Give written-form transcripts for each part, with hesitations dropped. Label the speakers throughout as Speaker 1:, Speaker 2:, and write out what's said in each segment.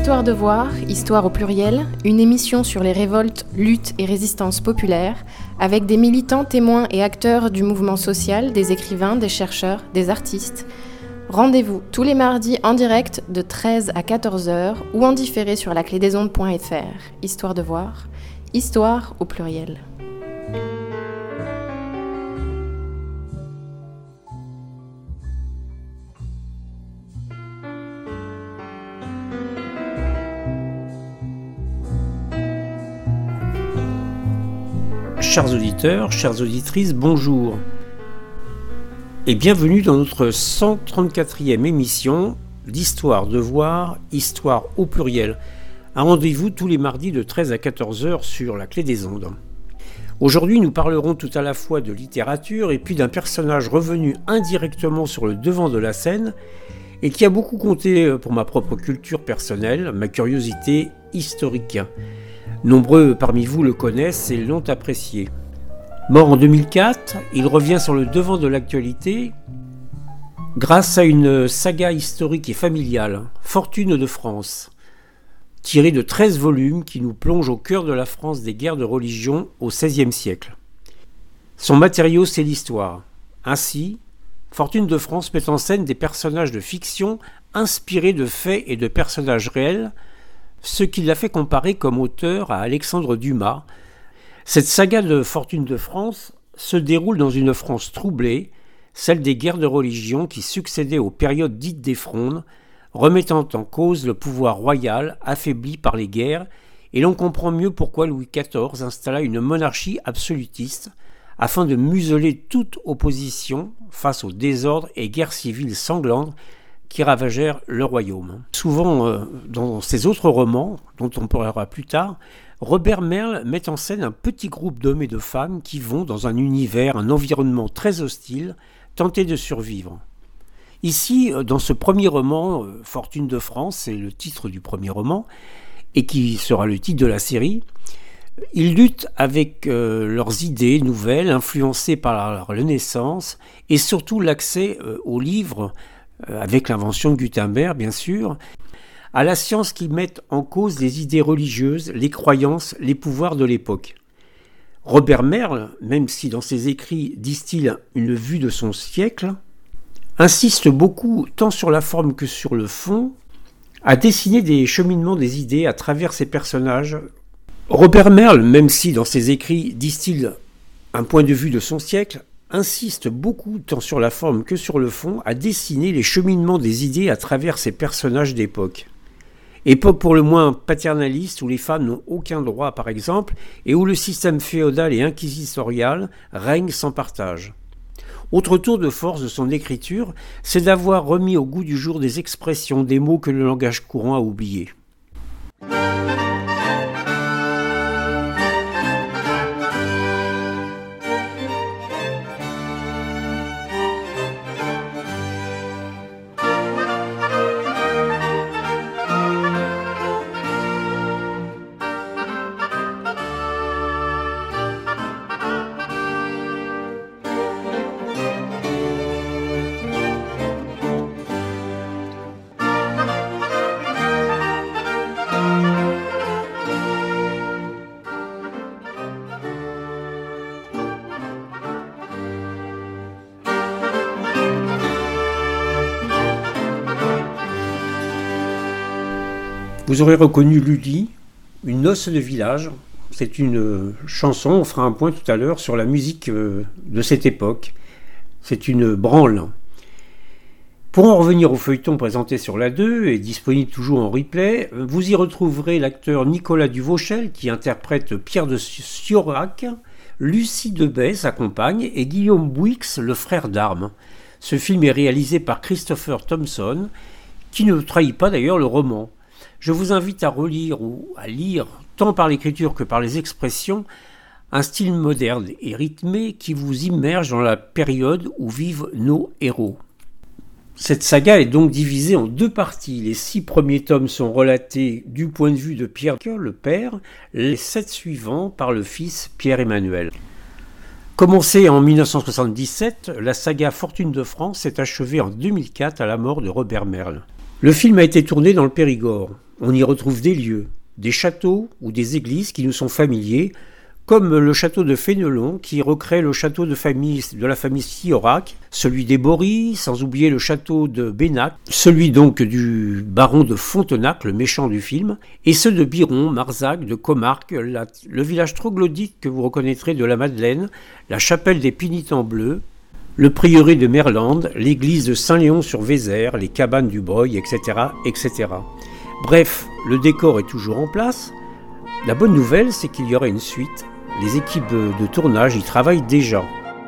Speaker 1: Histoire de voir, Histoire au pluriel, une émission sur les révoltes, luttes et résistances populaires, avec des militants, témoins et acteurs du mouvement social, des écrivains, des chercheurs, des artistes. Rendez-vous tous les mardis en direct de 13 à 14h ou en différé sur laclédesondes.fr. Histoire de voir, Histoire au pluriel.
Speaker 2: Chers auditeurs, chères auditrices, bonjour et bienvenue dans notre 134e émission d'Histoire de voir, Histoire au pluriel. Un rendez-vous tous les mardis de 13 à 14h sur la Clé des Ondes. Aujourd'hui, nous parlerons tout à la fois de littérature et puis d'un personnage revenu indirectement sur le devant de la scène et qui a beaucoup compté pour ma propre culture personnelle, ma curiosité historique. Nombreux parmi vous le connaissent et l'ont apprécié. Mort en 2004, il revient sur le devant de l'actualité grâce à une saga historique et familiale, Fortune de France, tirée de 13 volumes qui nous plonge au cœur de la France des guerres de religion au XVIe siècle. Son matériau, c'est l'histoire. Ainsi, Fortune de France met en scène des personnages de fiction inspirés de faits et de personnages réels, ce qui l'a fait comparer comme auteur à Alexandre Dumas. Cette saga de Fortune de France se déroule dans une France troublée, celle des guerres de religion qui succédaient aux périodes dites des Frondes, remettant en cause le pouvoir royal affaibli par les guerres, et l'on comprend mieux pourquoi Louis XIV installa une monarchie absolutiste afin de museler toute opposition face aux désordres et guerres civiles sanglantes qui ravagèrent le royaume. Souvent, dans ses autres romans, dont on parlera plus tard, Robert Merle met en scène un petit groupe d'hommes et de femmes qui vont, dans un univers, un environnement très hostile, tenter de survivre. Ici, dans ce premier roman, Fortune de France, c'est le titre du premier roman, et qui sera le titre de la série, ils luttent avec leurs idées nouvelles, influencées par la Renaissance, et surtout l'accès aux livres, avec l'invention de Gutenberg, bien sûr, à la science qui met en cause les idées religieuses, les croyances, les pouvoirs de l'époque. Robert Merle, même si dans ses écrits distille une vue de son siècle, insiste beaucoup, tant sur la forme que sur le fond, à dessiner des cheminements des idées à travers ses personnages. Robert Merle, même si dans ses écrits distille un point de vue de son siècle, insiste beaucoup, tant sur la forme que sur le fond, à dessiner les cheminements des idées à travers ces personnages d'époque. Époque pour le moins paternaliste, où les femmes n'ont aucun droit, par exemple, et où le système féodal et inquisitorial règne sans partage. Autre tour de force de son écriture, c'est d'avoir remis au goût du jour des expressions, des mots que le langage courant a oubliés. Vous aurez reconnu Lully, une noce de village. C'est une chanson, on fera un point tout à l'heure sur la musique de cette époque. C'est une branle. Pour en revenir au feuilleton présenté sur la 2 et disponible toujours en replay, vous y retrouverez l'acteur Nicolas Duvauchel qui interprète Pierre de Siorac, Lucie Debay, sa compagne, et Guillaume Bouix, le frère d'armes. Ce film est réalisé par Christopher Thompson, qui ne trahit pas d'ailleurs le roman. Je vous invite à relire ou à lire, tant par l'écriture que par les expressions, un style moderne et rythmé qui vous immerge dans la période où vivent nos héros. Cette saga est donc divisée en deux parties. Les 6 premiers tomes sont relatés du point de vue de Pierre, le père, les 7 suivants par le fils Pierre-Emmanuel. Commencée en 1977, la saga Fortune de France s'est achevée en 2004 à la mort de Robert Merle. Le film a été tourné dans le Périgord. On y retrouve des lieux, des châteaux ou des églises qui nous sont familiers, comme le château de Fénelon qui recrée le château de la famille Siorac, celui des Bory, sans oublier le château de Bénac, celui donc du baron de Fontenac, le méchant du film, et ceux de Biron, Marzac, de Comarque, le village troglodyte que vous reconnaîtrez de la Madeleine, la chapelle des Pénitents Bleus, le prieuré de Merlande, l'église de Saint-Léon-sur-Vézère, les cabanes du Breuil, etc., etc. Bref, le décor est toujours en place. La bonne nouvelle, c'est qu'il y aura une suite. Les équipes de tournage y travaillent déjà.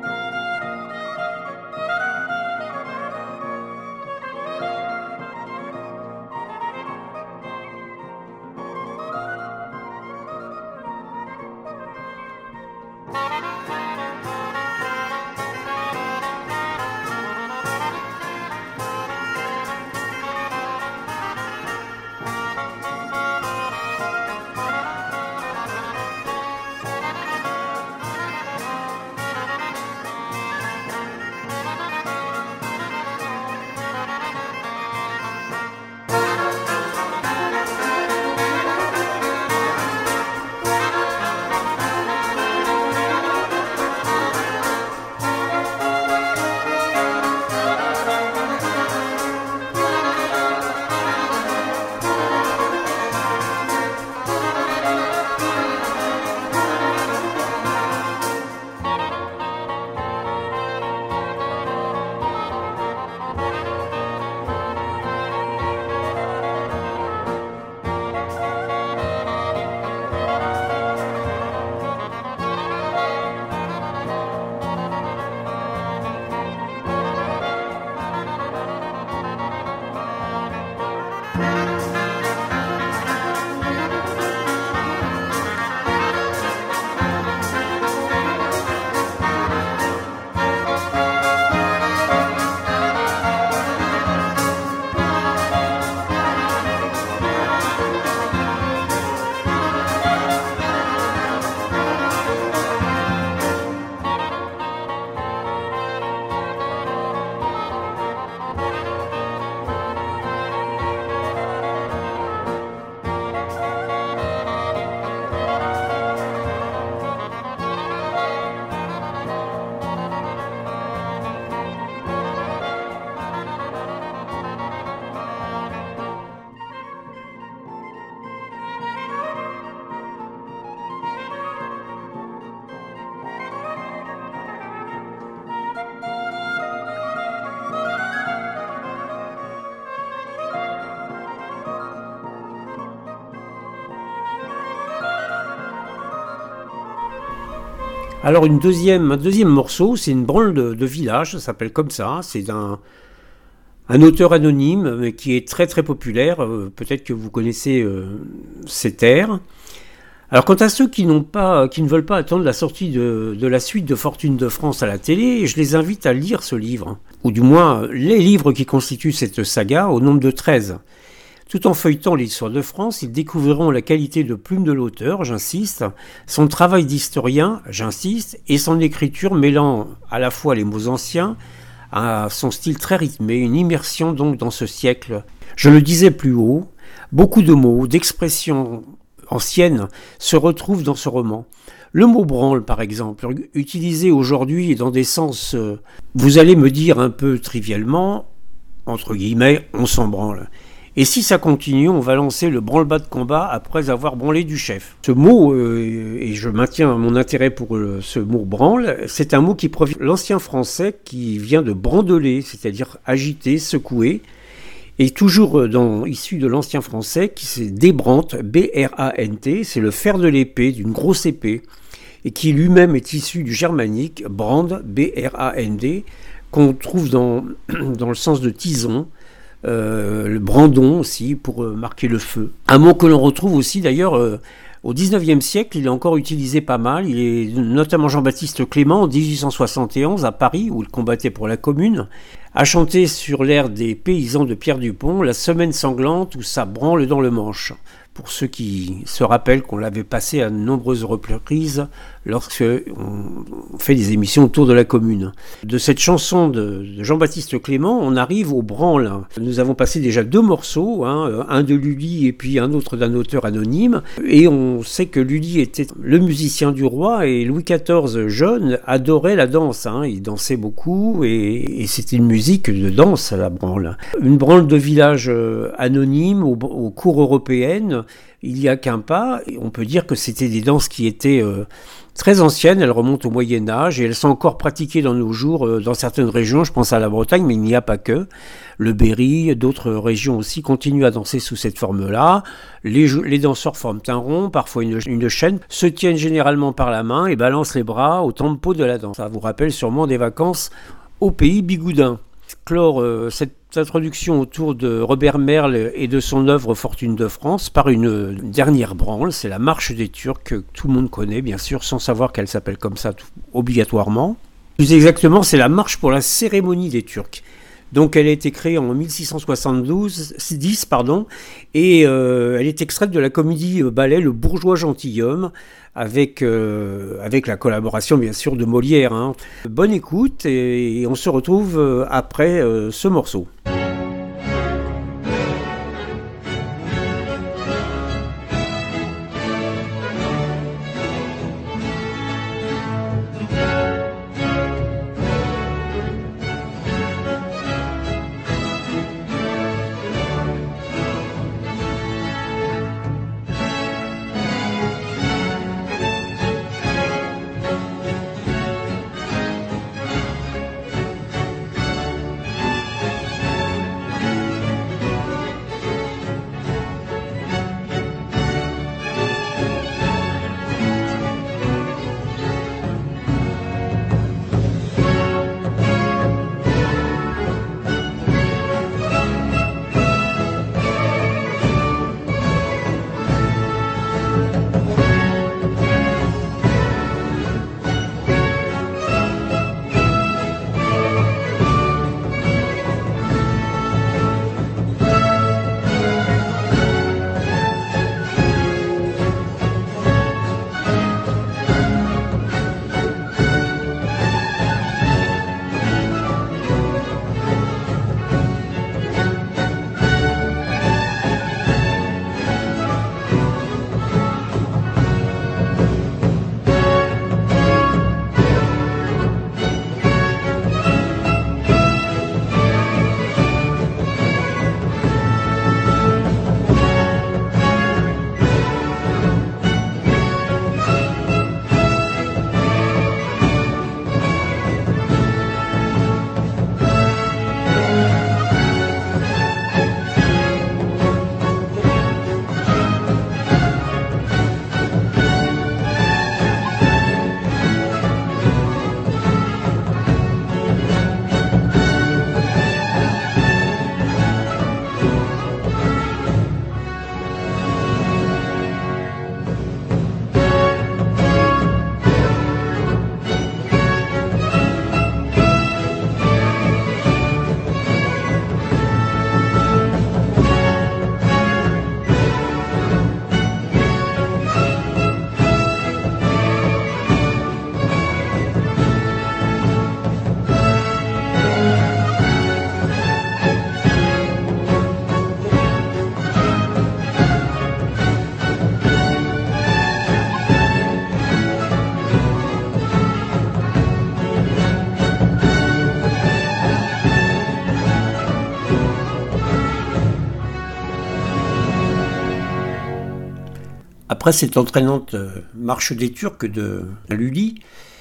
Speaker 2: Alors un deuxième morceau, c'est une branle de village, ça s'appelle comme ça, c'est un auteur anonyme mais qui est très très populaire, peut-être que vous connaissez cet air. Alors quant à ceux qui ne veulent pas attendre la sortie de la suite de Fortune de France à la télé, je les invite à lire ce livre, ou du moins les livres qui constituent cette saga au nombre de 13. Tout en feuilletant l'histoire de France, ils découvriront la qualité de plume de l'auteur, j'insiste, son travail d'historien, j'insiste, et son écriture mêlant à la fois les mots anciens, à son style très rythmé, une immersion donc dans ce siècle. Je le disais plus haut, beaucoup de mots, d'expressions anciennes se retrouvent dans ce roman. Le mot branle, par exemple, utilisé aujourd'hui dans des sens, vous allez me dire un peu trivialement, entre guillemets, on s'en branle. Et si ça continue, on va lancer le branle-bas de combat après avoir branlé du chef. Ce mot, et je maintiens mon intérêt pour ce mot branle, c'est un mot qui provient de l'ancien français qui vient de brandeler, c'est-à-dire agiter, secouer, et toujours issu de l'ancien français qui c'est débrante, B-R-A-N-T, c'est le fer de l'épée, d'une grosse épée, et qui lui-même est issu du germanique, brand, B-R-A-N-D, qu'on trouve dans le sens de tison, le brandon aussi pour marquer le feu. Un mot que l'on retrouve aussi d'ailleurs au XIXe siècle, il est encore utilisé pas mal. Il est notamment Jean-Baptiste Clément en 1871 à Paris où il combattait pour la Commune a chanté sur l'air des paysans de Pierre Dupont la semaine sanglante où ça branle dans le Manche. Pour ceux qui se rappellent qu'on l'avait passé à de nombreuses reprises lorsque on fait des émissions autour de la commune. De cette chanson de Jean-Baptiste Clément, on arrive au branle. Nous avons passé déjà 2 morceaux, un de Lully et puis un autre d'un auteur anonyme. Et on sait que Lully était le musicien du roi et Louis XIV jeune adorait la danse. Il dansait beaucoup et c'était une musique de danse à la branle. Une branle de village anonyme aux cours européennes. Il y a qu'un pas, on peut dire que c'était des danses qui étaient très anciennes, elles remontent au Moyen-Âge et elles sont encore pratiquées dans nos jours dans certaines régions, je pense à la Bretagne, mais il n'y a pas que. Le Berry, d'autres régions aussi continuent à danser sous cette forme-là. Les danseurs forment un rond, parfois une chaîne, se tiennent généralement par la main et balancent les bras au tempo de la danse. Ça vous rappelle sûrement des vacances au pays bigoudin. Clore cette introduction autour de Robert Merle et de son œuvre Fortune de France par une dernière branle, c'est la marche des Turcs que tout le monde connaît bien sûr sans savoir qu'elle s'appelle comme ça obligatoirement. Plus exactement, c'est la marche pour la cérémonie des Turcs. Donc elle a été créée en 1672, et elle est extraite de la comédie ballet Le Bourgeois Gentilhomme, avec la collaboration bien sûr de Molière. Bonne écoute et on se retrouve après ce morceau. Après cette entraînante marche des Turcs de Lully,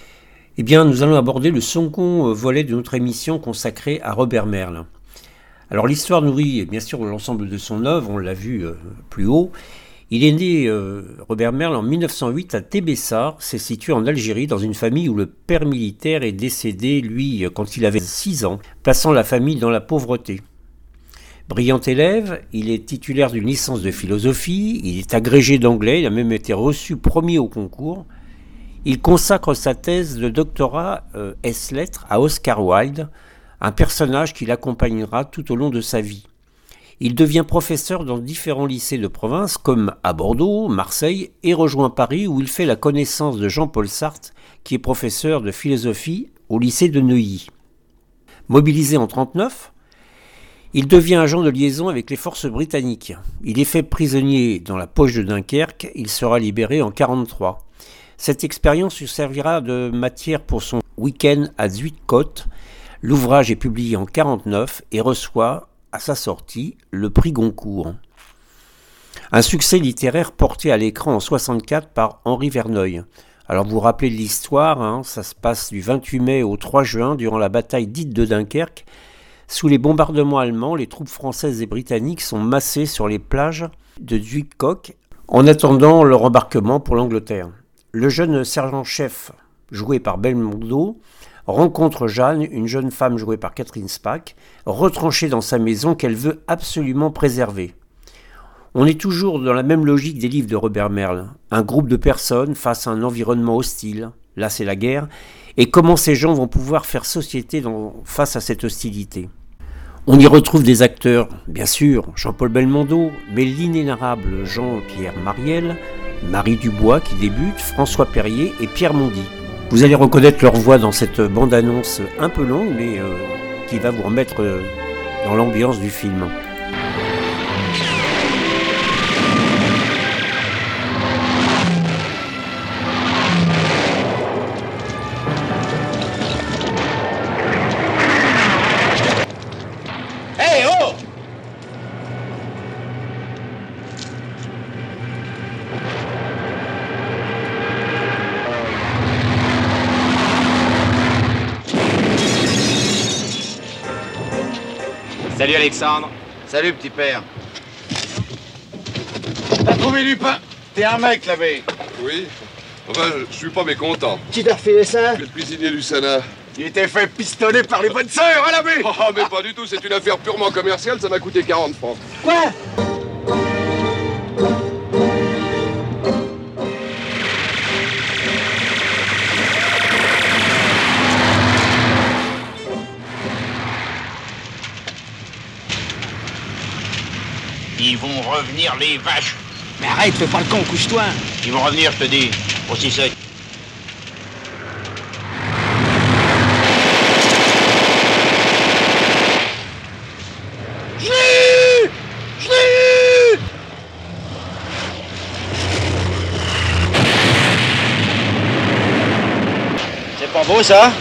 Speaker 2: eh bien, nous allons aborder le second volet de notre émission consacrée à Robert Merle. Alors l'histoire nourrit bien sûr l'ensemble de son œuvre, on l'a vu plus haut. Il est né, Robert Merle, en 1908 à Tébessa, c'est situé en Algérie, dans une famille où le père militaire est décédé, lui, quand il avait 6 ans, plaçant la famille dans la pauvreté. Brillant élève, il est titulaire d'une licence de philosophie, il est agrégé d'anglais, il a même été reçu premier au concours. Il consacre sa thèse de doctorat S-lettres à Oscar Wilde, un personnage qui l'accompagnera tout au long de sa vie. Il devient professeur dans différents lycées de province comme à Bordeaux, Marseille et rejoint Paris où il fait la connaissance de Jean-Paul Sartre qui est professeur de philosophie au lycée de Neuilly. Mobilisé en 1939, il devient agent de liaison avec les forces britanniques. Il est fait prisonnier dans la poche de Dunkerque, il sera libéré en 1943. Cette expérience lui servira de matière pour son week-end à Zuidcote. L'ouvrage est publié en 1949 et reçoit, à sa sortie, le prix Goncourt. Un succès littéraire porté à l'écran en 1964 par Henri Verneuil. Alors vous vous rappelez de l'histoire, ça se passe du 28 mai au 3 juin durant la bataille dite de Dunkerque. Sous les bombardements allemands, les troupes françaises et britanniques sont massées sur les plages de Zuidcote en attendant leur embarquement pour l'Angleterre. Le jeune sergent-chef, joué par Belmondo, rencontre Jeanne, une jeune femme jouée par Catherine Spaak, retranchée dans sa maison qu'elle veut absolument préserver. On est toujours dans la même logique des livres de Robert Merle. Un groupe de personnes face à un environnement hostile, là c'est la guerre, et comment ces gens vont pouvoir faire société face à cette hostilité. On y retrouve des acteurs, bien sûr, Jean-Paul Belmondo, mais l'inénarrable Jean-Pierre Mariel, Marie Dubois qui débute, François Perrier et Pierre Mondy. Vous allez reconnaître leur voix dans cette bande-annonce un peu longue, mais qui va vous remettre dans l'ambiance du film.
Speaker 3: Hey, oh! Salut Alexandre.
Speaker 4: Salut petit père.
Speaker 3: T'as trouvé du pain? T'es un mec, l'abbé.
Speaker 5: Oui. Enfin, je suis pas mécontent.
Speaker 4: Qui t'a refilé ça?
Speaker 5: Le cuisinier du Sénat.
Speaker 3: Il était fait pistonner par les bonnes sœurs, hein, l'abbé?
Speaker 5: Oh, mais pas du tout, c'est une affaire purement commerciale, ça m'a coûté 40 francs.
Speaker 4: Quoi?
Speaker 3: Ils vont revenir, les vaches.
Speaker 4: Mais arrête, fais pas le con, couche-toi.
Speaker 3: Ils vont revenir, je te dis. Aussi sec.
Speaker 4: C'est pas beau ça?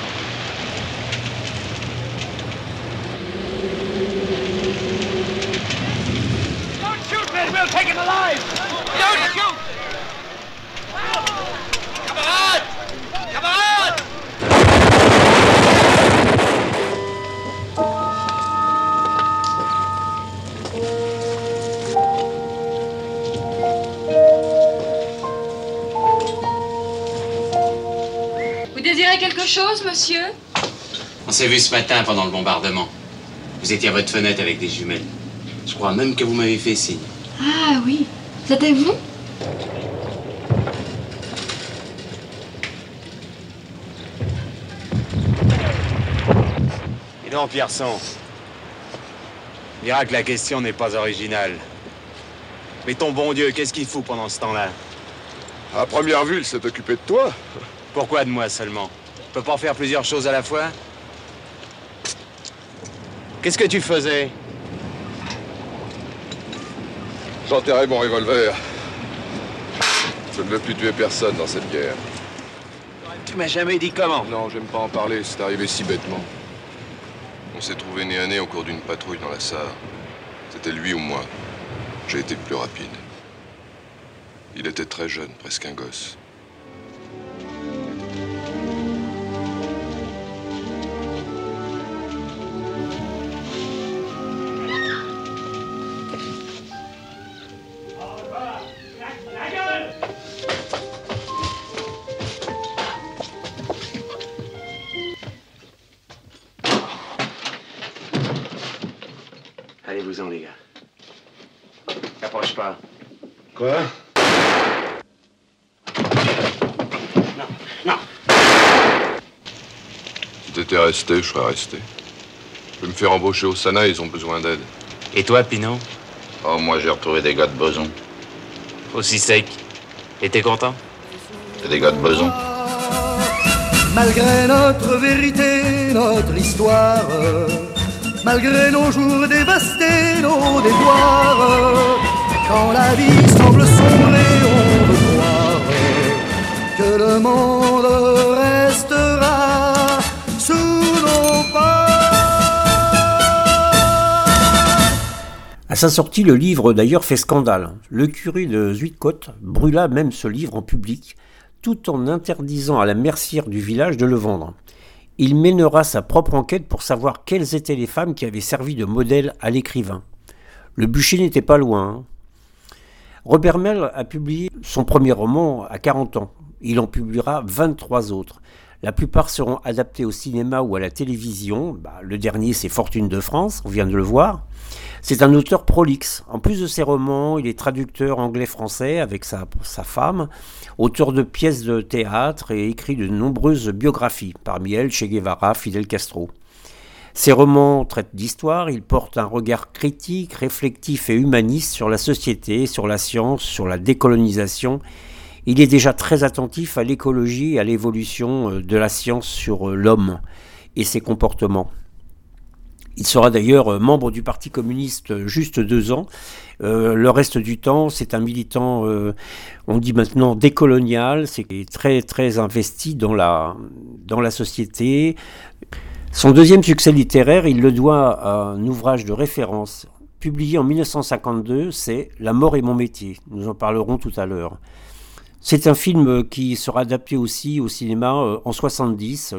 Speaker 6: Vous désirez quelque chose, monsieur?
Speaker 7: On s'est vu ce matin pendant le bombardement. Vous étiez à votre fenêtre avec des jumelles. Je crois même que vous m'avez fait signe.
Speaker 6: Ah oui, c'était vous?
Speaker 8: Et non, Pierson. On dira que la question n'est pas originale. Mais ton bon Dieu, qu'est-ce qu'il fout pendant ce temps-là?
Speaker 5: À première vue, il s'est occupé de toi.
Speaker 8: Pourquoi de moi seulement? On peut pas faire plusieurs choses à la fois? Qu'est-ce que tu faisais?
Speaker 5: J'enterrais mon revolver. Je ne veux plus tuer personne dans cette guerre.
Speaker 8: Tu m'as jamais dit comment?
Speaker 5: Non, j'aime pas en parler, c'est arrivé si bêtement. On s'est trouvé nez à nez au cours d'une patrouille dans la Sarre. C'était lui ou moi. J'ai été le plus rapide. Il était très jeune, presque un gosse.
Speaker 7: Allez-vous-en, les gars. Approche pas.
Speaker 5: Quoi?
Speaker 7: Non.
Speaker 5: Si t'étais resté, je serais resté. Je peux me faire embaucher au Sana, ils ont besoin d'aide.
Speaker 8: Et toi, Pinot?
Speaker 3: Oh, moi j'ai retrouvé des gars de Beson.
Speaker 8: Aussi sec. Et t'es content?
Speaker 3: C'est des gars de Beson.
Speaker 9: Malgré notre vérité, notre histoire, malgré nos jours dévastés, nos déboires, quand la vie semble sombrer, on veut croire que le monde restera sous nos pas.
Speaker 2: À sa sortie, le livre d'ailleurs fait scandale. Le curé de Zuidcote brûla même ce livre en public, tout en interdisant à la mercière du village de le vendre. Il mènera sa propre enquête pour savoir quelles étaient les femmes qui avaient servi de modèle à l'écrivain. Le bûcher n'était pas loin. Robert Merle a publié son premier roman à 40 ans. Il en publiera 23 autres. La plupart seront adaptés au cinéma ou à la télévision. Le dernier, c'est Fortune de France, on vient de le voir. C'est un auteur prolixe. En plus de ses romans, il est traducteur anglais-français avec sa femme, auteur de pièces de théâtre et écrit de nombreuses biographies, parmi elles Che Guevara, Fidel Castro. Ses romans traitent d'histoire, il porte un regard critique, réflectif et humaniste sur la société, sur la science, sur la décolonisation. Il est déjà très attentif à l'écologie et à l'évolution de la science sur l'homme et ses comportements. Il sera d'ailleurs membre du Parti communiste juste 2 ans. Le reste du temps, c'est un militant, on dit maintenant décolonial, c'est très très investi dans la société. Son deuxième succès littéraire, il le doit à un ouvrage de référence publié en 1952, c'est « La mort est mon métier ». Nous en parlerons tout à l'heure. C'est un film qui sera adapté aussi au cinéma en 70.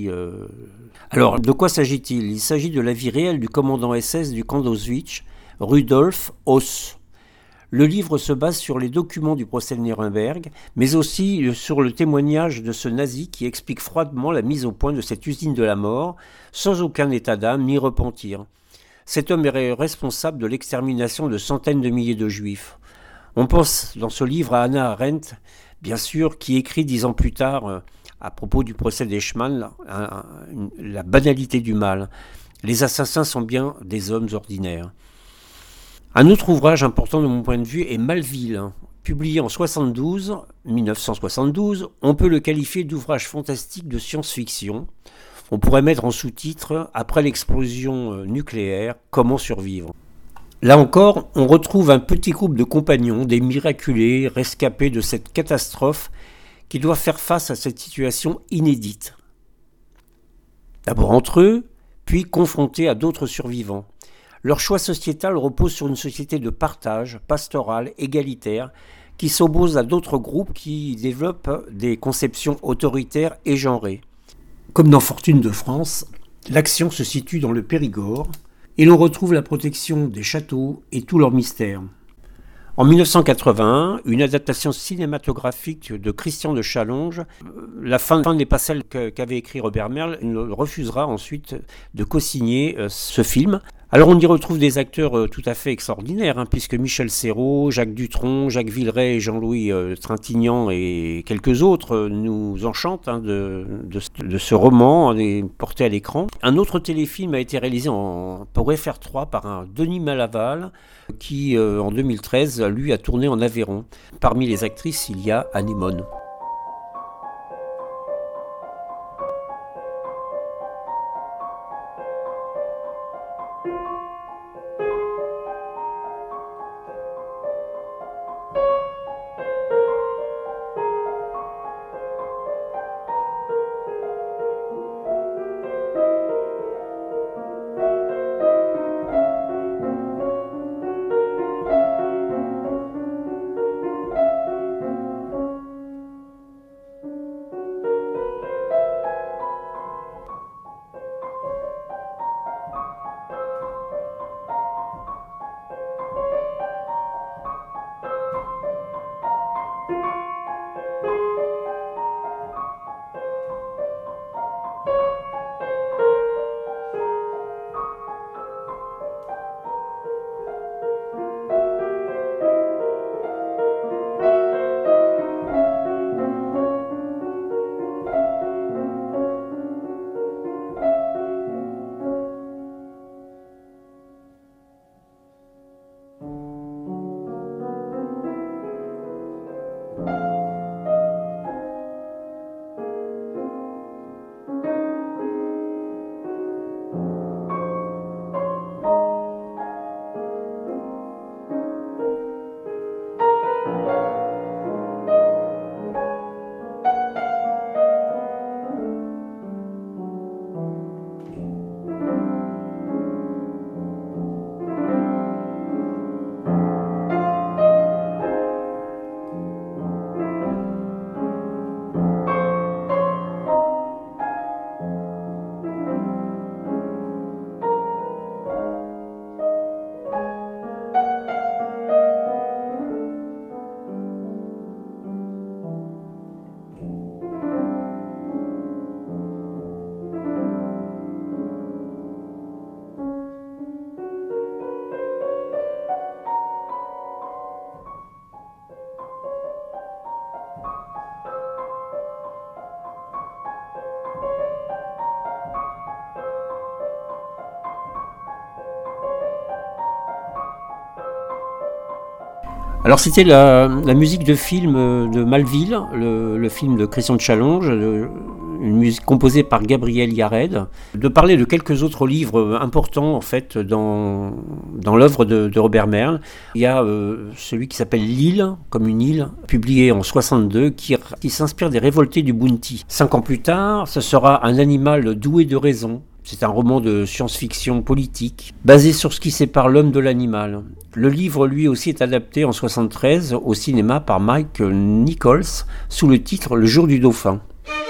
Speaker 2: Alors, de quoi s'agit-il ? Il s'agit de la vie réelle du commandant SS du camp d'Auschwitz, Rudolf Höss. Le livre se base sur les documents du procès de Nuremberg, mais aussi sur le témoignage de ce nazi qui explique froidement la mise au point de cette usine de la mort, sans aucun état d'âme ni repentir. Cet homme est responsable de l'extermination de centaines de milliers de juifs. On pense dans ce livre à Hannah Arendt, bien sûr, qui écrit 10 ans plus tard, à propos du procès d'Eichmann, la banalité du mal. Les assassins sont bien des hommes ordinaires. Un autre ouvrage important de mon point de vue est Malville, publié en 1972. On peut le qualifier d'ouvrage fantastique de science-fiction. On pourrait mettre en sous-titre « Après l'explosion nucléaire, comment survivre ?» Là encore, on retrouve un petit groupe de compagnons, des miraculés, rescapés de cette catastrophe, qui doivent faire face à cette situation inédite. D'abord entre eux, puis confrontés à d'autres survivants. Leur choix sociétal repose sur une société de partage, pastorale, égalitaire, qui s'oppose à d'autres groupes qui développent des conceptions autoritaires et genrées. Comme dans Fortune de France, l'action se situe dans le Périgord, et l'on retrouve la protection des châteaux et tous leurs mystères. En 1981, une adaptation cinématographique de Christian de Challonge, la fin n'est pas celle qu'avait écrit Robert Merle, il refusera ensuite de co-signer ce film. Alors on y retrouve des acteurs tout à fait extraordinaires, puisque Michel Serrault, Jacques Dutronc, Jacques Villeray, Jean-Louis Trintignant et quelques autres nous enchantent de ce roman porté à l'écran. Un autre téléfilm a été réalisé pour FR3 par un Denis Malaval qui en 2013 lui a tourné en Aveyron. Parmi les actrices, il y a Anémone. Alors c'était la musique de film de Malville, le film de Christian de Challonge, une musique composée par Gabriel Yared. De parler de quelques autres livres importants en fait dans l'œuvre de Robert Merle. Il y a celui qui s'appelle L'île, comme une île, publié en 62, qui s'inspire des révoltés du Bounty. 5 ans plus tard, ce sera Un animal doué de raison. C'est un roman de science-fiction politique, basé sur ce qui sépare l'homme de l'animal. Le livre, lui aussi, est adapté en 1973 au cinéma par Mike Nichols, sous le titre Le jour du dauphin.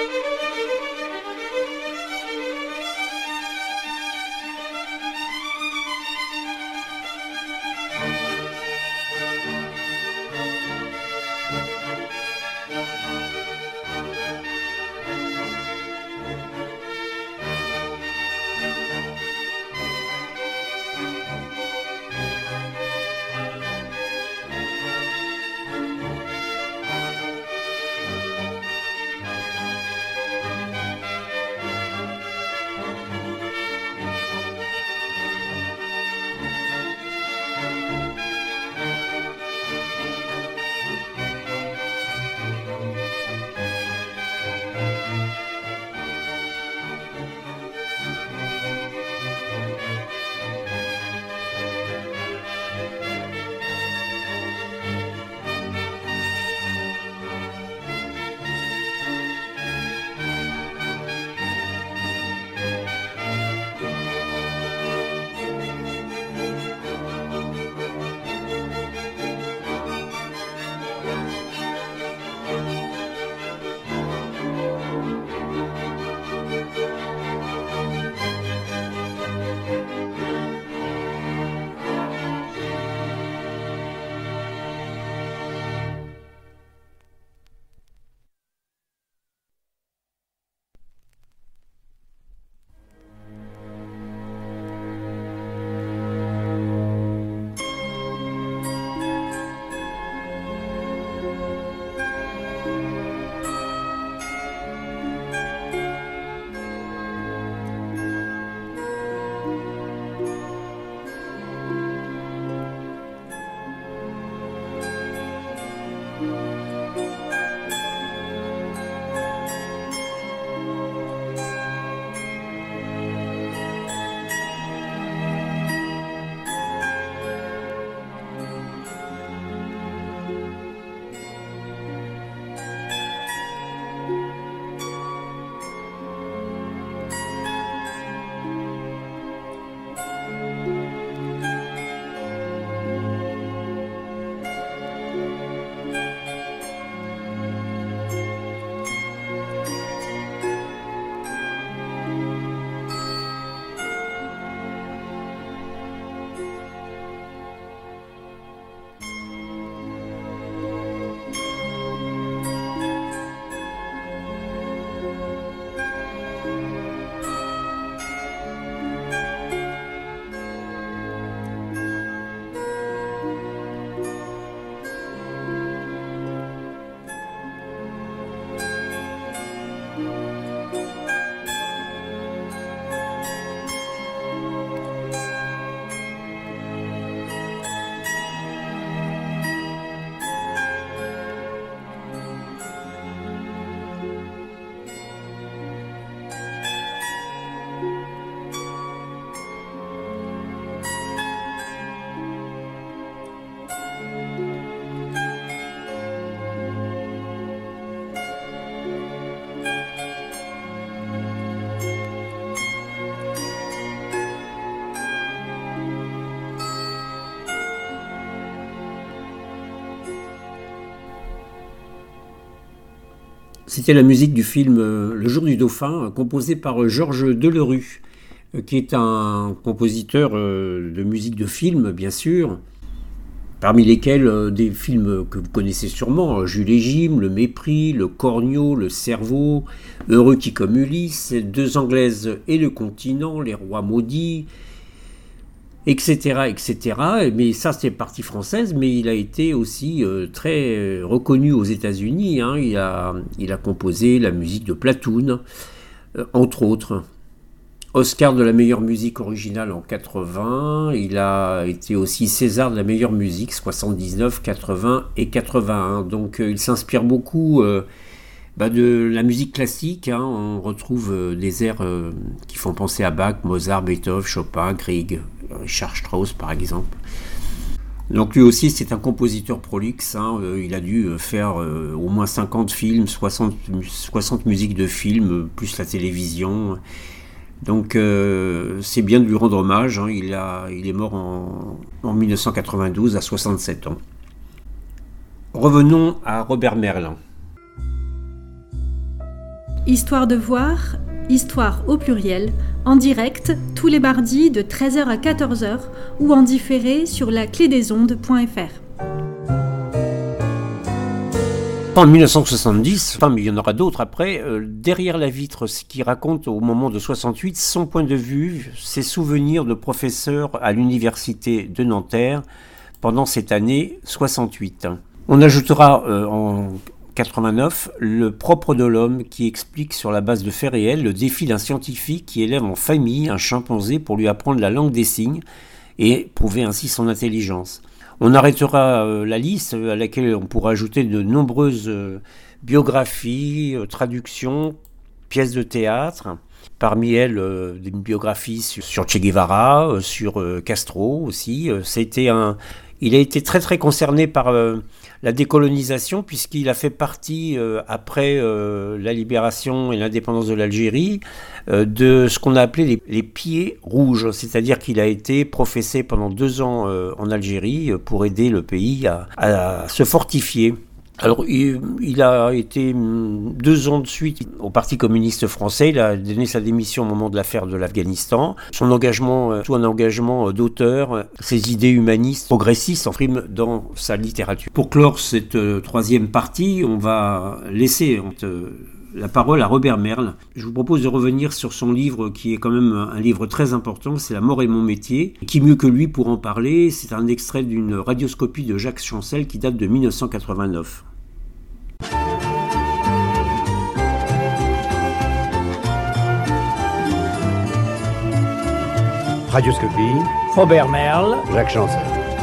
Speaker 2: C'était la musique du film Le jour du dauphin, composée par Georges Delerue, qui est un compositeur de musique de film, bien sûr, parmi lesquels des films que vous connaissez sûrement, Jules et Jim, Le Mépris, Le Corneau, Le Cerveau, Heureux qui comme Ulysse, Deux Anglaises et Le Continent, Les Rois Maudits, etc., etc. Mais ça, c'est partie française, mais il a été aussi très reconnu aux États-Unis. Hein. Il a composé la musique de Platoon, entre autres. Oscar de la meilleure musique originale en 80. Il a été aussi César de la meilleure musique 79, 80 et 81. Donc il s'inspire beaucoup de la musique classique. On retrouve des airs qui font penser à Bach, Mozart, Beethoven, Chopin, Grieg, Richard Strauss par exemple. Donc lui aussi c'est un compositeur prolixe, il a dû faire au moins 50 films, 60 musiques de films, plus la télévision. Donc c'est bien de lui rendre hommage, il est mort en 1992 à 67 ans. Revenons à Robert Merle.
Speaker 10: Histoire de voir, histoire au pluriel, en direct, tous les mardis de 13h à 14h ou en différé sur la clédesondes.fr.
Speaker 2: En 1970, mais il y en aura d'autres après, Derrière la vitre, ce qui raconte au moment de 68 son point de vue, ses souvenirs de professeur à l'université de Nanterre pendant cette année 68. On ajoutera en 89, Le propre de l'homme, qui explique sur la base de faits réels le défi d'un scientifique qui élève en famille un chimpanzé pour lui apprendre la langue des signes et prouver ainsi son intelligence. On arrêtera la liste à laquelle on pourra ajouter de nombreuses biographies, traductions, pièces de théâtre. Parmi elles, des biographies sur Che Guevara, sur Castro aussi. Il a été très très concerné par la décolonisation puisqu'il a fait partie, après la libération et l'indépendance de l'Algérie, de ce qu'on a appelé les pieds rouges. C'est-à-dire qu'il a été professé pendant 2 ans en Algérie pour aider le pays à se fortifier. Alors, il a été 2 ans de suite au Parti communiste français. Il a donné sa démission au moment de l'affaire de l'Afghanistan. Son engagement, tout un engagement d'auteur, ses idées humanistes, progressistes, s'expriment dans sa littérature. Pour clore cette 3e partie, on va laisser la parole à Robert Merle. Je vous propose de revenir sur son livre qui est quand même un livre très important, c'est La mort est mon métier. Qui mieux que lui pour en parler? C'est un extrait d'une radioscopie de Jacques Chancel qui date de 1989.
Speaker 11: Radioscopie, Robert Merle, Jacques Chancel.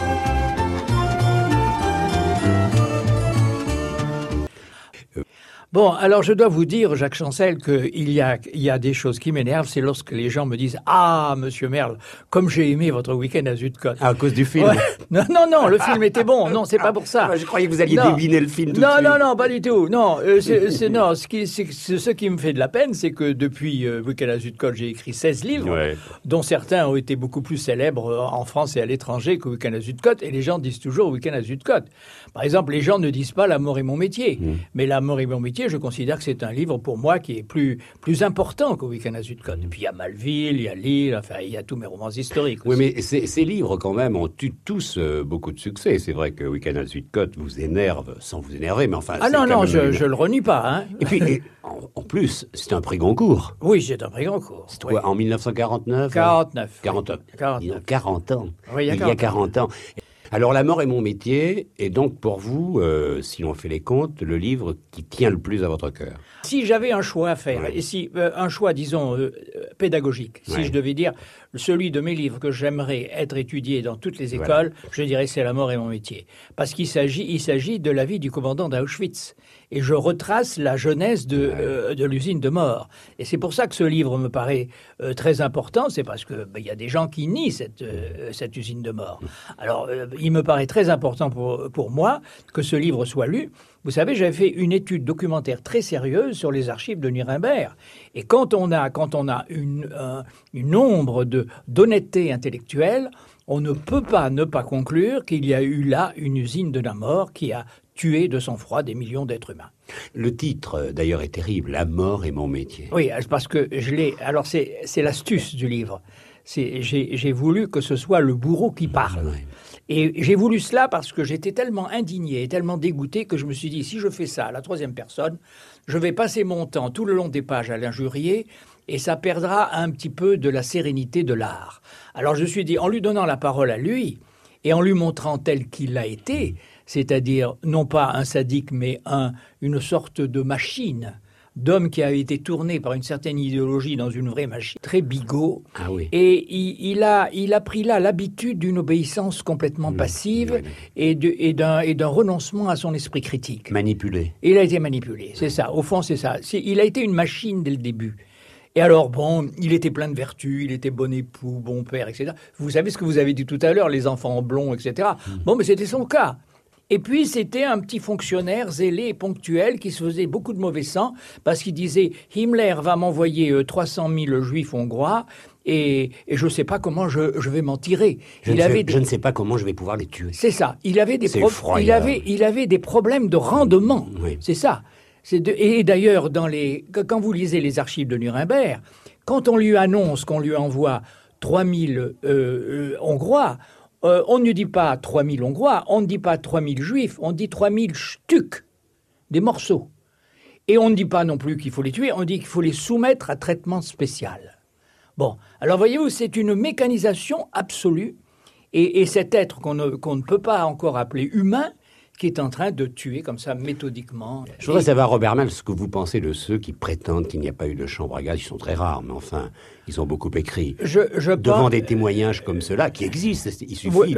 Speaker 12: Bon, alors je dois vous dire, Jacques Chancel, qu'il y a des choses qui m'énervent, c'est lorsque les gens me disent « Ah, monsieur Merle, comme j'ai aimé votre week-end à Zuidcote. »
Speaker 11: À cause du film.
Speaker 12: Ouais. Non, le film était bon. Non, c'est pas pour ça.
Speaker 11: Je croyais que vous alliez deviner le film tout de suite.
Speaker 12: Non, pas du tout. Non, ce qui me fait de la peine, c'est que depuis Week-end à Zuidcote, j'ai écrit 16 livres, dont certains ont été beaucoup plus célèbres en France et à l'étranger que Week-end à Zuidcote, et les gens disent toujours Week-end à Zuidcote. Par exemple, les gens ne disent pas La mort est mon métier. Mais La mort est mon métier, je considère que c'est un livre pour moi qui est plus important qu'au Week-end à Zuidcote. Et puis il y a Malville, il y a Lille, enfin il y a tous mes romans historiques aussi.
Speaker 11: Oui, mais ces livres quand même ont eu tous beaucoup de succès. C'est vrai que Week-end à Zuidcote vous énerve sans vous énerver, mais enfin...
Speaker 12: Ah non, je le renie pas. Hein.
Speaker 11: Et puis, en plus, c'est un prix Goncourt.
Speaker 12: Oui, c'est un prix Goncourt.
Speaker 11: C'est quoi, en 1949
Speaker 12: 49.
Speaker 11: 49. 40 ans.
Speaker 12: Oui, il y a 40 ans.
Speaker 11: Alors, La mort est mon métier, et donc pour vous, si l'on fait les comptes, le livre qui tient le plus à votre cœur.
Speaker 12: Si j'avais un choix à faire, et si un choix, disons, pédagogique, si je devais dire celui de mes livres que j'aimerais être étudié dans toutes les écoles, je dirais c'est La mort est mon métier. Parce qu'il s'agit de la vie du commandant d'Auschwitz. Et je retrace la genèse de l'usine de mort. Et c'est pour ça que ce livre me paraît très important, c'est parce que y a des gens qui nient cette usine de mort. Alors, il me paraît très important pour moi que ce livre soit lu. Vous savez, j'avais fait une étude documentaire très sérieuse sur les archives de Nuremberg. Et quand on a une ombre d'honnêteté intellectuelle, on ne peut pas ne pas conclure qu'il y a eu là une usine de la mort qui a tué de sang-froid des millions d'êtres humains.
Speaker 11: Le titre, d'ailleurs, est terrible. La mort est mon métier.
Speaker 12: Oui, parce que je l'ai... Alors, c'est l'astuce du livre. J'ai voulu que ce soit le bourreau qui parle. Et j'ai voulu cela parce que j'étais tellement indigné et tellement dégoûté que je me suis dit, si je fais ça à la 3e personne, je vais passer mon temps tout le long des pages à l'injurier et ça perdra un petit peu de la sérénité de l'art. Alors je me suis dit, en lui donnant la parole à lui et en lui montrant tel qu'il a été, c'est-à-dire non pas un sadique mais une sorte de machine d'homme qui avait été tourné par une certaine idéologie dans une vraie machine, très bigot.
Speaker 11: Ah oui.
Speaker 12: Et il a pris là l'habitude d'une obéissance complètement passive et d'un renoncement à son esprit critique.
Speaker 11: Manipulé.
Speaker 12: Il a été manipulé, c'est ça. Au fond, c'est ça. Il a été une machine dès le début. Et alors, bon, il était plein de vertus, il était bon époux, bon père, etc. Vous savez ce que vous avez dit tout à l'heure, les enfants blonds, etc. Bon, mais c'était son cas. Et puis, c'était un petit fonctionnaire zélé et ponctuel qui se faisait beaucoup de mauvais sang parce qu'il disait « Himmler va m'envoyer 300 000 juifs hongrois et je ne sais pas comment je vais m'en tirer. »
Speaker 11: Je ne sais pas comment je vais pouvoir les tuer.
Speaker 12: C'est ça. Il avait des problèmes de rendement. Oui. C'est ça. Et d'ailleurs, quand vous lisez les archives de Nuremberg, quand on lui annonce qu'on lui envoie 3000 Hongrois, on ne dit pas 3000 Hongrois, on ne dit pas 3000 Juifs, on dit 3000 Stück, des morceaux. Et on ne dit pas non plus qu'il faut les tuer, on dit qu'il faut les soumettre à traitement spécial. Bon, alors voyez-vous, c'est une mécanisation absolue, et cet être qu'on ne peut pas encore appeler humain, qui est en train de tuer comme ça méthodiquement.
Speaker 11: Je voudrais savoir, Robert Merle, ce que vous pensez de ceux qui prétendent qu'il n'y a pas eu de chambre à gaz. Ils sont très rares, mais enfin, ils ont beaucoup écrit. Devant des témoignages comme ceux-là, qui existent, il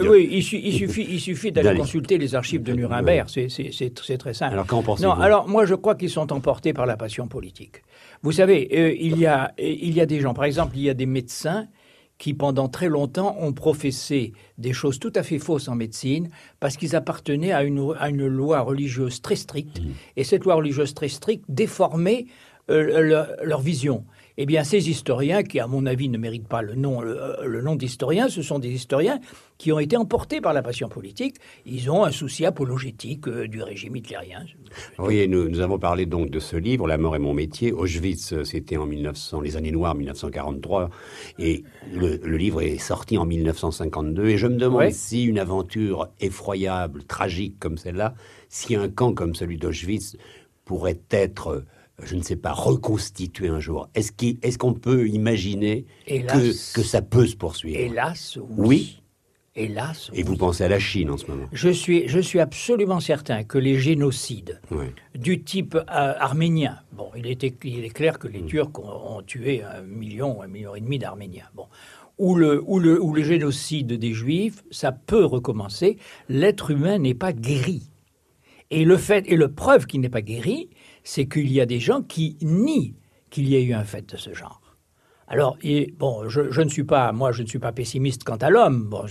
Speaker 12: suffit d'aller consulter les archives de Nuremberg. C'est très simple.
Speaker 11: Alors, qu'en pensez-vous ?
Speaker 12: Alors, moi, je crois qu'ils sont emportés par la passion politique. Vous savez, il y a des gens, par exemple, il y a des médecins qui, pendant très longtemps, ont professé des choses tout à fait fausses en médecine parce qu'ils appartenaient à une loi religieuse très stricte. Et cette loi religieuse très stricte déformait leur vision. Eh bien, ces historiens, qui, à mon avis, ne méritent pas le nom d'historiens, ce sont des historiens qui ont été emportés par la passion politique. Ils ont un souci apologétique du régime hitlérien.
Speaker 11: Oui, nous avons parlé donc de ce livre, La mort est mon métier. Auschwitz, c'était en les années noires, 1943. Et le livre est sorti en 1952. Et je me demande si une aventure effroyable, tragique comme celle-là, si un camp comme celui d'Auschwitz pourrait être... je ne sais pas, reconstituer un jour. Est-ce qu'on peut imaginer que ça peut se poursuivre ?
Speaker 12: Hélas,
Speaker 11: oui.
Speaker 12: Hélas,
Speaker 11: et vous pensez à la Chine en ce moment ?
Speaker 12: Je suis absolument certain que les génocides du type arménien, bon, il est clair que les Turcs ont tué 1 million et demi d'Arméniens, bon, ou le génocide des Juifs, ça peut recommencer. L'être humain n'est pas guéri. Et le preuve qu'il n'est pas guéri, c'est qu'il y a des gens qui nient qu'il y ait eu un fait de ce genre. Alors, je ne suis pas pessimiste quant à l'homme. Bon,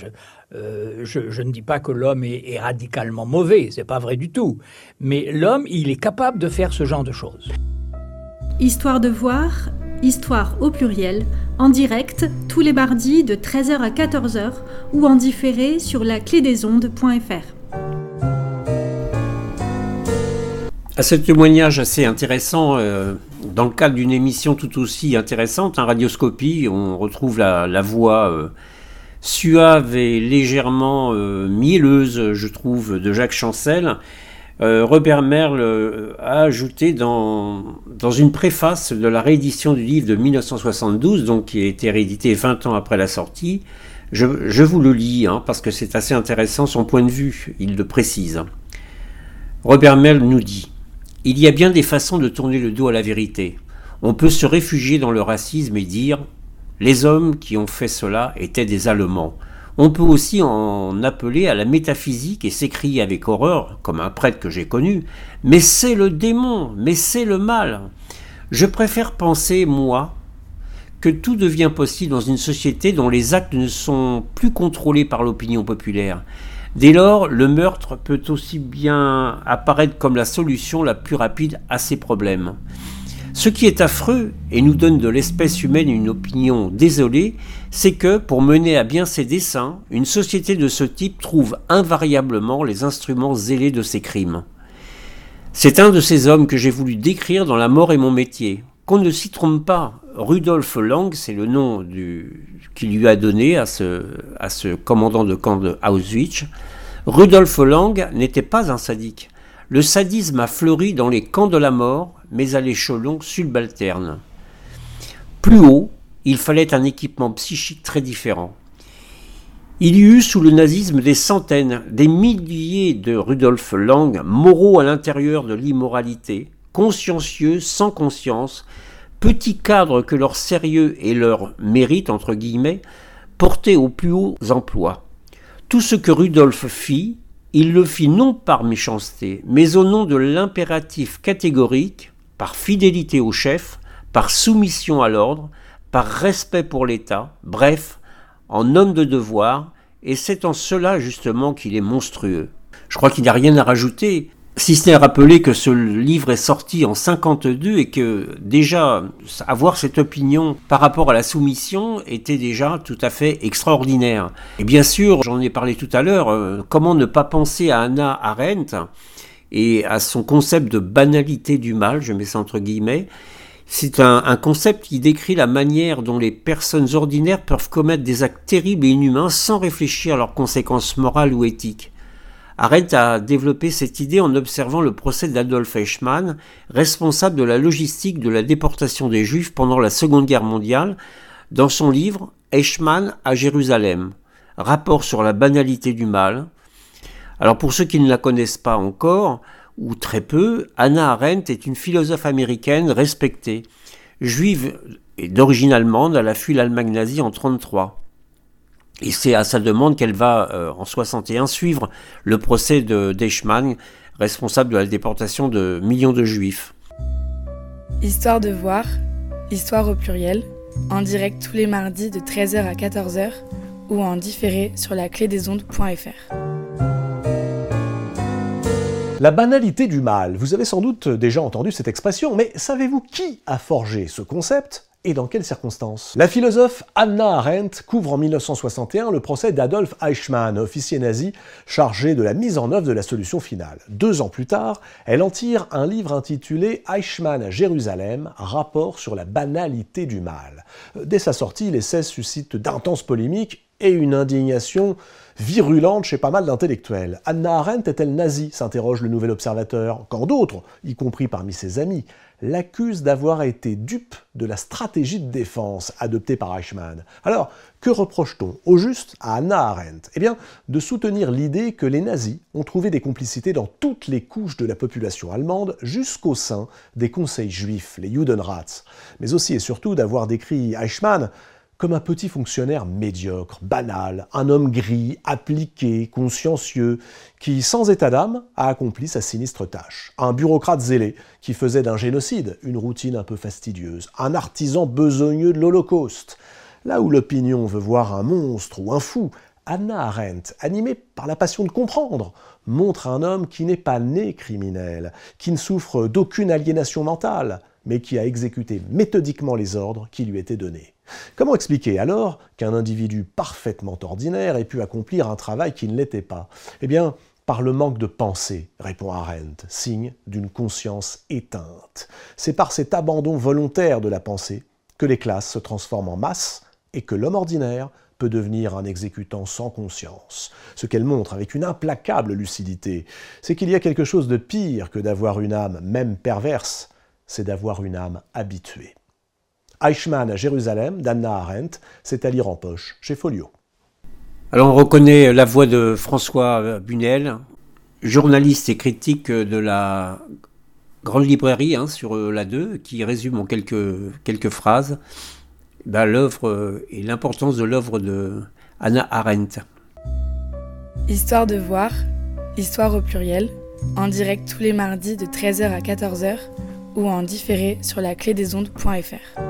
Speaker 12: je ne dis pas que l'homme est radicalement mauvais, c'est pas vrai du tout. Mais l'homme, il est capable de faire ce genre de choses.
Speaker 10: Histoire de voir, histoire au pluriel, en direct, tous les mardis de 13h à 14h ou en différé sur laclédesondes.fr.
Speaker 2: À ce témoignage assez intéressant, dans le cadre d'une émission tout aussi intéressante, Radioscopie, on retrouve la voix suave et légèrement mielleuse, je trouve, de Jacques Chancel. Robert Merle a ajouté dans une préface de la réédition du livre de 1972, donc qui a été réédité 20 ans après la sortie, je vous le lis, parce que c'est assez intéressant, son point de vue, il le précise. Robert Merle nous dit: il y a bien des façons de tourner le dos à la vérité. On peut se réfugier dans le racisme et dire « les hommes qui ont fait cela étaient des Allemands ». On peut aussi en appeler à la métaphysique et s'écrier avec horreur, comme un prêtre que j'ai connu « mais c'est le démon, mais c'est le mal ». Je préfère penser, moi, que tout devient possible dans une société dont les actes ne sont plus contrôlés par l'opinion populaire. Dès lors, le meurtre peut aussi bien apparaître comme la solution la plus rapide à ces problèmes. Ce qui est affreux et nous donne de l'espèce humaine une opinion désolée, c'est que, pour mener à bien ses desseins, une société de ce type trouve invariablement les instruments zélés de ses crimes. C'est un de ces hommes que j'ai voulu décrire dans La mort est mon métier. Qu'on ne s'y trompe pas, Rudolf Lang, c'est le nom qu'il lui a donné à ce commandant de camp de Auschwitz. Rudolf Lang n'était pas un sadique. Le sadisme a fleuri dans les camps de la mort, mais à l'échelon subalterne. Plus haut, il fallait un équipement psychique très différent. Il y eut sous le nazisme des centaines, des milliers de Rudolf Lang, moraux à l'intérieur de l'immoralité, consciencieux, sans conscience, petits cadres que leur sérieux et leur mérite, entre guillemets, portaient aux plus hauts emplois. Tout ce que Rudolf fit, il le fit non par méchanceté, mais au nom de l'impératif catégorique, par fidélité au chef, par soumission à l'ordre, par respect pour l'État, bref, en homme de devoir, et c'est en cela justement qu'il est monstrueux. Je crois qu'il n'y a rien à rajouter, si ce n'est à rappeler que ce livre est sorti en 1952 et que déjà avoir cette opinion par rapport à la soumission était déjà tout à fait extraordinaire. Et bien sûr, j'en ai parlé tout à l'heure, comment ne pas penser à Hannah Arendt et à son concept de banalité du mal, je mets ça entre guillemets. C'est un concept qui décrit la manière dont les personnes ordinaires peuvent commettre des actes terribles et inhumains sans réfléchir à leurs conséquences morales ou éthiques. Arendt a développé cette idée en observant le procès d'Adolf Eichmann, responsable de la logistique de la déportation des Juifs pendant la Seconde Guerre mondiale, dans son livre « Eichmann à Jérusalem », rapport sur la banalité du mal. Alors pour ceux qui ne la connaissent pas encore, ou très peu, Hannah Arendt est une philosophe américaine respectée. Juive et d'origine allemande, elle a fui l'Allemagne nazie en 1933. Et c'est à sa demande qu'elle va, en 1961, suivre le procès d'Eichmann, responsable de la déportation de millions de Juifs.
Speaker 13: Histoire de voir, histoire au pluriel, en direct tous les mardis de 13h à 14h ou en différé sur la clédesondes.fr.
Speaker 14: La banalité du mal. Vous avez sans doute déjà entendu cette expression, mais savez-vous qui a forgé ce concept ? Et dans quelles circonstances ? La philosophe Hannah Arendt couvre en 1961 le procès d'Adolf Eichmann, officier nazi chargé de la mise en œuvre de la solution finale. 2 ans plus tard, elle en tire un livre intitulé « Eichmann à Jérusalem, rapport sur la banalité du mal ». Dès sa sortie, l'essai suscite d'intenses polémiques et une indignation virulente chez pas mal d'intellectuels. Hannah Arendt est-elle nazie ? S'interroge le Nouvel Observateur, quand d'autres, y compris parmi ses amis, l'accusent d'avoir été dupe de la stratégie de défense adoptée par Eichmann. Alors, que reproche-t-on au juste à Hannah Arendt ? Eh bien, de soutenir l'idée que les nazis ont trouvé des complicités dans toutes les couches de la population allemande jusqu'au sein des conseils juifs, les Judenrats, mais aussi et surtout d'avoir décrit Eichmann comme un petit fonctionnaire médiocre, banal, un homme gris, appliqué, consciencieux, qui, sans état d'âme, a accompli sa sinistre tâche. Un bureaucrate zélé qui faisait d'un génocide une routine un peu fastidieuse, un artisan besogneux de l'Holocauste. Là où l'opinion veut voir un monstre ou un fou, Hannah Arendt, animée par la passion de comprendre, montre un homme qui n'est pas né criminel, qui ne souffre d'aucune aliénation mentale, mais qui a exécuté méthodiquement les ordres qui lui étaient donnés. Comment expliquer alors qu'un individu parfaitement ordinaire ait pu accomplir un travail qui ne l'était pas ? Eh bien, par le manque de pensée, répond Arendt, signe d'une conscience éteinte. C'est par cet abandon volontaire de la pensée que les classes se transforment en masse et que l'homme ordinaire peut devenir un exécutant sans conscience. Ce qu'elle montre avec une implacable lucidité, c'est qu'il y a quelque chose de pire que d'avoir une âme, même perverse, c'est d'avoir une âme habituée. Eichmann à Jérusalem, d'Hannah Arendt, c'est à lire en poche, chez Folio.
Speaker 2: Alors on reconnaît la voix de François Bunel, journaliste et critique de la grande librairie sur la 2, qui résume en quelques phrases l'œuvre et l'importance de l'œuvre de Hannah Arendt.
Speaker 13: Histoire de voir, histoire au pluriel, en direct tous les mardis de 13h à 14h ou en différé sur la clédesondes.fr.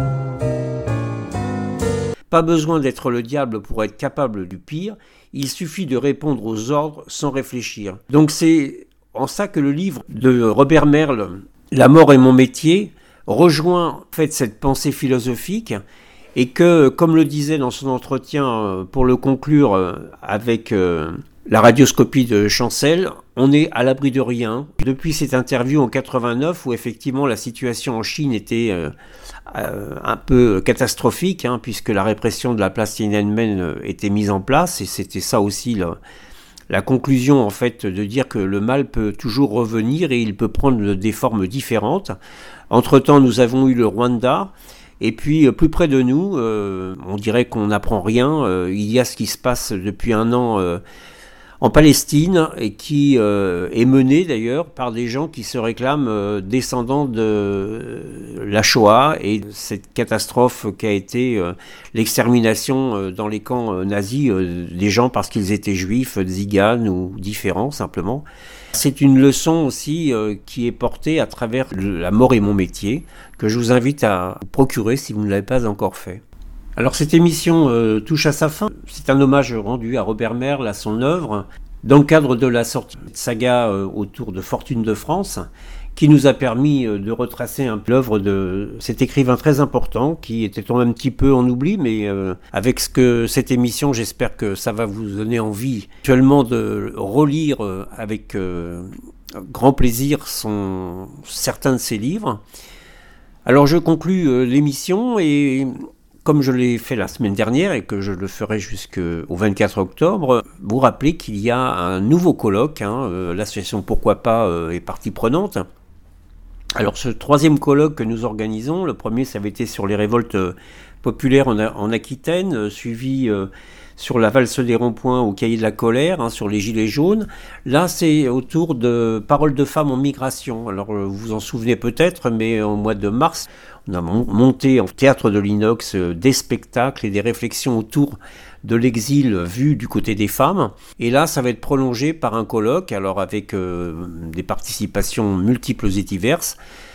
Speaker 2: Pas besoin d'être le diable pour être capable du pire, il suffit de répondre aux ordres sans réfléchir. Donc c'est en ça que le livre de Robert Merle, La mort est mon métier, rejoint en fait cette pensée philosophique et que, comme le disait dans son entretien pour le conclure avec la radioscopie de Chancel, on est à l'abri de rien. Depuis cette interview en 89 où effectivement la situation en Chine était un peu catastrophique, puisque la répression de la place Tiananmen était mise en place, et c'était ça aussi la conclusion en fait de dire que le mal peut toujours revenir et il peut prendre des formes différentes. Entre-temps, nous avons eu le Rwanda, et puis plus près de nous, on dirait qu'on n'apprend rien, il y a ce qui se passe depuis un an en Palestine et qui est menée d'ailleurs par des gens qui se réclament descendants de la Shoah et cette catastrophe qui a été l'extermination dans les camps nazis des gens parce qu'ils étaient juifs, tziganes ou différents simplement. C'est une leçon aussi qui est portée à travers La mort est mon métier, que je vous invite à procurer si vous ne l'avez pas encore fait. Alors cette émission touche à sa fin. C'est un hommage rendu à Robert Merle, à son œuvre, dans le cadre de la sortie de saga autour de Fortune de France, qui nous a permis de retracer un peu l'œuvre de cet écrivain très important, qui était tombé un petit peu en oubli, mais avec cette émission, j'espère que ça va vous donner envie actuellement de relire avec grand plaisir certains de ses livres. Alors je conclus l'émission et comme je l'ai fait la semaine dernière et que je le ferai jusqu'au 24 octobre, vous rappelez qu'il y a un nouveau colloque, l'association Pourquoi Pas est partie prenante. Alors ce troisième colloque que nous organisons, le premier ça avait été sur les révoltes populaires en Aquitaine, suivi sur la valse des ronds-points au cahier de la colère, sur les gilets jaunes. Là c'est autour de paroles de femmes en migration. Alors vous vous en souvenez peut-être, mais au mois de mars, on a monté en théâtre de l'Inox des spectacles et des réflexions autour de l'exil vu du côté des femmes. Et là, ça va être prolongé par un colloque, alors avec des participations multiples et diverses,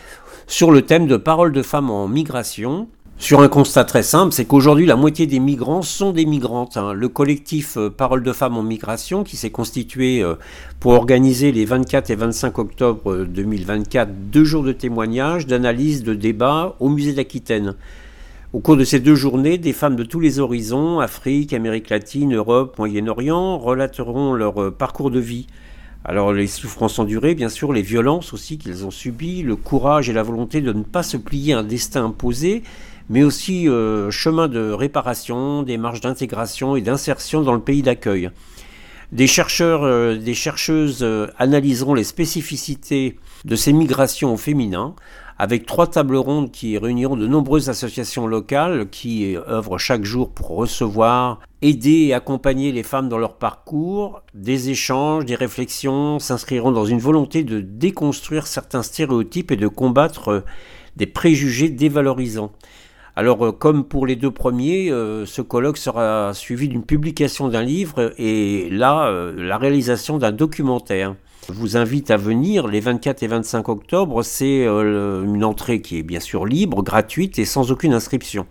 Speaker 2: sur le thème de paroles de femmes en migration. Sur un constat très simple, c'est qu'aujourd'hui, la moitié des migrants sont des migrantes. Le collectif Paroles de femmes en migration, qui s'est constitué pour organiser les 24 et 25 octobre 2024, 2 jours de témoignages, d'analyses, de débats au musée d'Aquitaine. Au cours de ces 2 journées, des femmes de tous les horizons, Afrique, Amérique latine, Europe, Moyen-Orient, relateront leur parcours de vie. Alors les souffrances endurées, bien sûr, les violences aussi qu'ils ont subies, le courage et la volonté de ne pas se plier à un destin imposé, mais aussi chemin de réparation, démarche d'intégration et d'insertion dans le pays d'accueil. Des chercheurs, des chercheuses analyseront les spécificités de ces migrations au féminin, avec 3 tables rondes qui réuniront de nombreuses associations locales qui œuvrent chaque jour pour recevoir, aider et accompagner les femmes dans leur parcours. Des échanges, des réflexions s'inscriront dans une volonté de déconstruire certains stéréotypes et de combattre des préjugés dévalorisants. Alors, comme pour les 2 premiers, ce colloque sera suivi d'une publication d'un livre et là, la réalisation d'un documentaire. Je vous invite à venir les 24 et 25 octobre, c'est une entrée qui est bien sûr libre, gratuite et sans aucune inscription.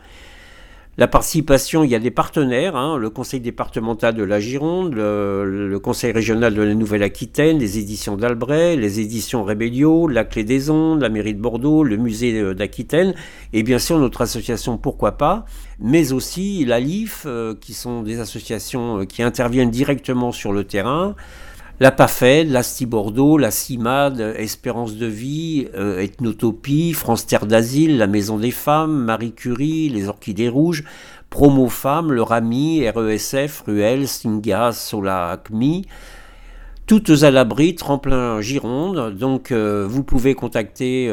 Speaker 2: La participation, il y a des partenaires, le conseil départemental de la Gironde, le conseil régional de la Nouvelle-Aquitaine, les éditions d'Albret, les éditions Rébellio, la Clé des Ondes, la mairie de Bordeaux, le musée d'Aquitaine et bien sûr notre association Pourquoi Pas, mais aussi la LIF, qui sont des associations qui interviennent directement sur le terrain, la PAFED, l'ASTI Bordeaux, la CIMAD, Espérance de Vie, Ethnotopie, France Terre d'Asile, la Maison des Femmes, Marie Curie, les Orchidées Rouges, Promo Femmes, le RAMI, RESF, Ruel, Singa, Sola Acmi, toutes à l'abri, Tremplin Gironde. Donc vous pouvez contacter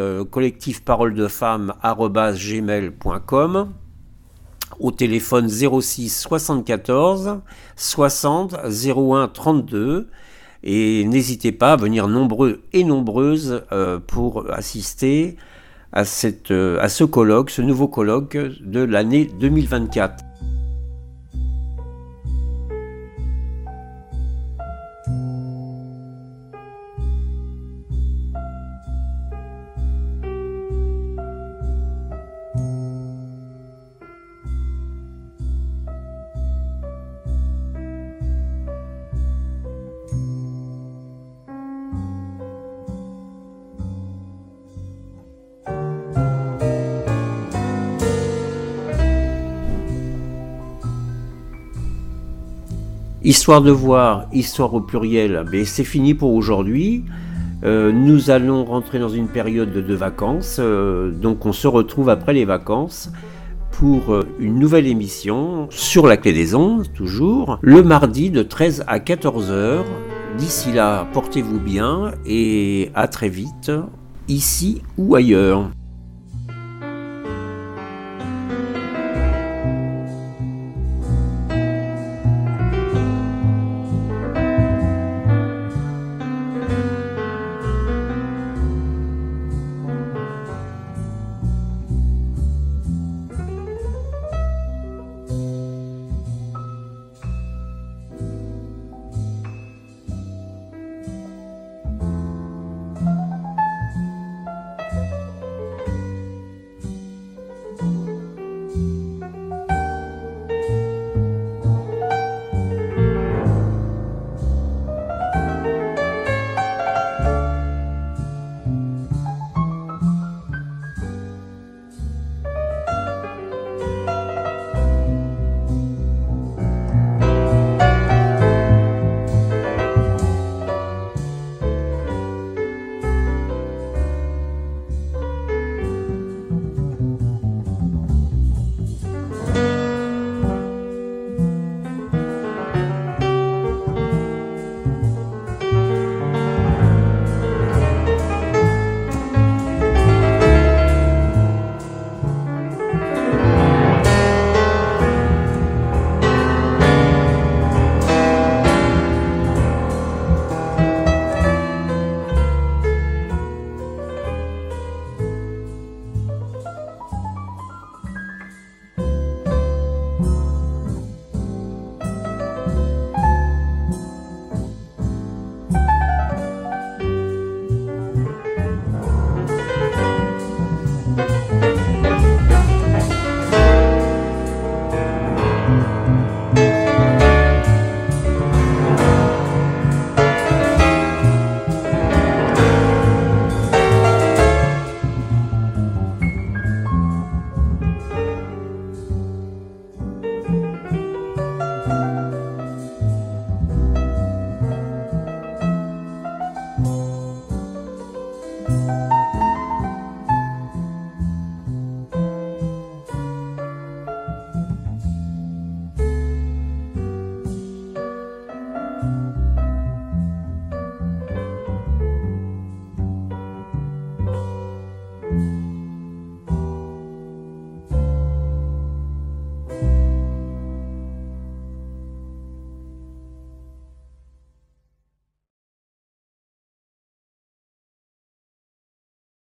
Speaker 2: collectifparoledefemmes@gmail.com au téléphone 06 74 60 01 32. Et n'hésitez pas à venir nombreux et nombreuses pour assister à ce colloque, ce nouveau colloque de l'année 2024. Histoire de voir, histoire au pluriel, mais c'est fini pour aujourd'hui. Nous allons rentrer dans une période de vacances, donc on se retrouve après les vacances pour une nouvelle émission sur la Clé des Ondes, toujours, le mardi de 13 à 14h. D'ici là, portez-vous bien et à très vite, ici ou ailleurs.